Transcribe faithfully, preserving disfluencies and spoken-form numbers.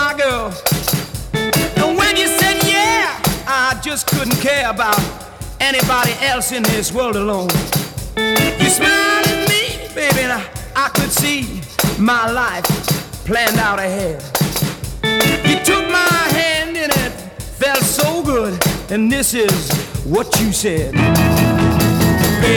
my girl. And when you said yeah, I just couldn't care about anybody else in this world alone. You smiled at me, baby, and I, I could see my life planned out ahead. You took my hand and it felt so good, and this is what you said.